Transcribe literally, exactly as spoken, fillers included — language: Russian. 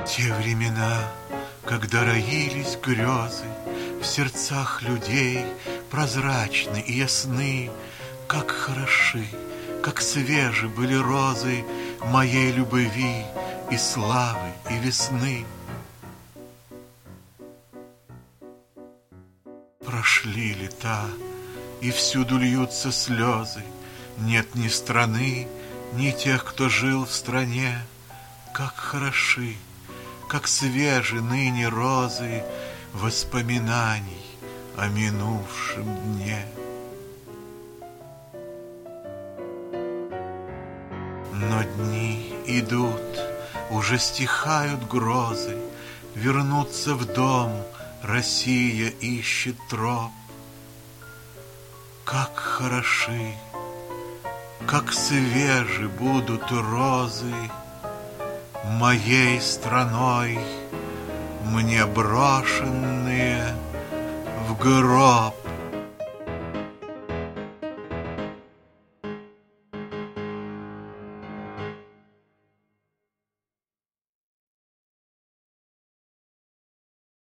Те времена, когда роились грезы в сердцах людей, прозрачны и ясны, как хороши, как свежи были розы моей любви и славы и весны. Прошли лета, и всюду льются слезы, нет ни страны, ни тех, кто жил в стране. Как хороши, как свежи ныне розы воспоминаний о минувшем дне. Но дни идут, уже стихают грозы, вернуться в дом Россия ищет троп. Как хороши, как свежи будут розы моей страной, мне брошенные в гроб.